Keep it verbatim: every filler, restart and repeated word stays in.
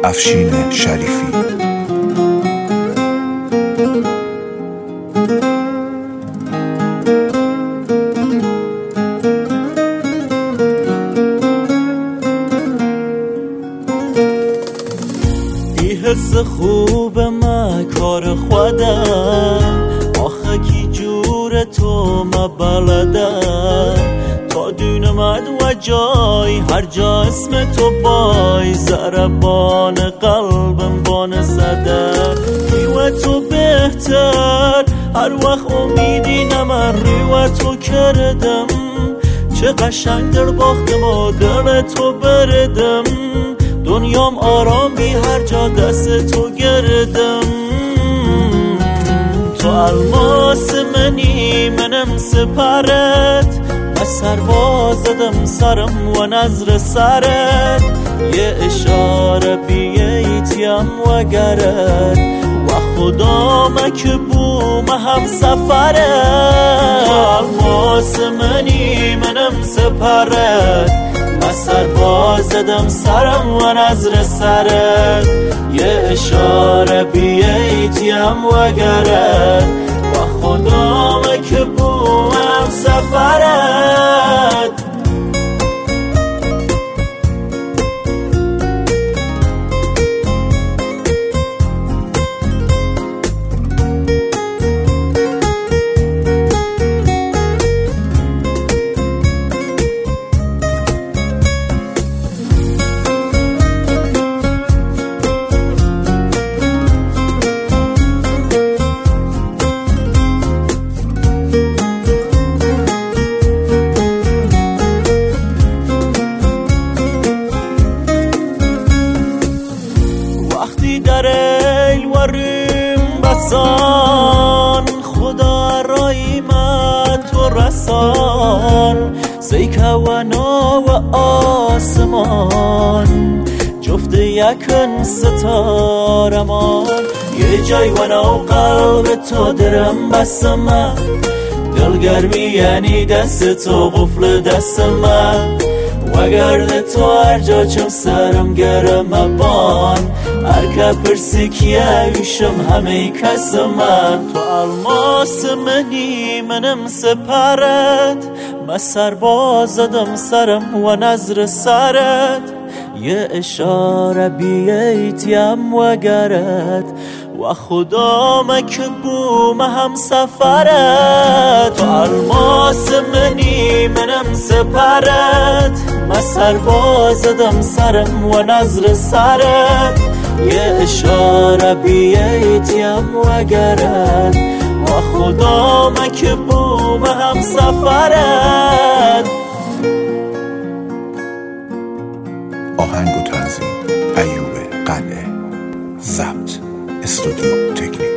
افشین شریفی. ای حس خوب ما کار خودم، آخه کی جور تو ما بلدم. تا دونمد و جای هر جا اسم تو بای، ضربان قلبم بان زده. ریو تو بهتر هر وقت امیدی نمری و تو کردم. چه قشنگ در باختم و دل تو بردم. دنیام آرام بی هر جا دست تو گردم. تو الماس منی منم سپرت، و سربازدم سرم و نظر سرت. یه اشاره بیایتیم و گرت، و خدا مک بوم هم سفرت. تو الماس منی منم سپرت، و سربازدم سرم و نظر سرت. یه اشاره بیایتیم و گرت، و خدا مک بوم سفرت. وقتی در ایل وریم بسان، خدا رایمت و رسان. سیکوانا و آسمان جفت یکن ستارمان. یه جای ونا و قلب تو درم بسمه، دلگرمی یعنی دست تو قفل دست من. و گرد تو هر جا چم سرم گرم بان، هر که پرسی کیه ویشم همه کس من. تو الماس منی منم سپرت، ما سربازدم سرم و نظر سرت. یه اشاره بیایتیم و گرت، و خدا مک بوم هم سفرت. تو الماس منی منم سپرت، ما سربازدم سرم و نظر سرت. یه اشاره بیایتیم و گرت، و خدا مک بوم هم سفرت. آهنگ و تنظیم ایوب قلعه. ضبط استودیو تکنیک.